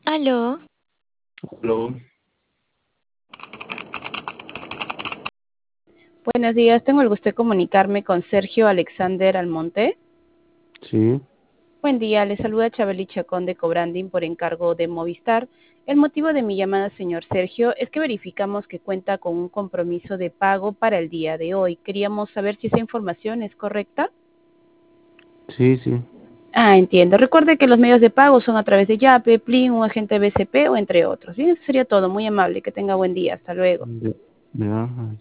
Aló, Aló, Buenos días, tengo el gusto de comunicarme con Sergio Alexander Almonte. sí, Buen día, le saluda Chabeli Chacón de Cobranding por encargo de Movistar. El motivo de mi llamada, señor Sergio, es que verificamos que cuenta con un compromiso de pago para el día de hoy. Queríamos saber si esa información es correcta. sí, Entiendo. Recuerde que los medios de pago son a través de Yape, Plin, un agente BCP o entre otros. Bien, eso sería todo. Muy amable. Que tenga buen día. Hasta luego. ya, ya,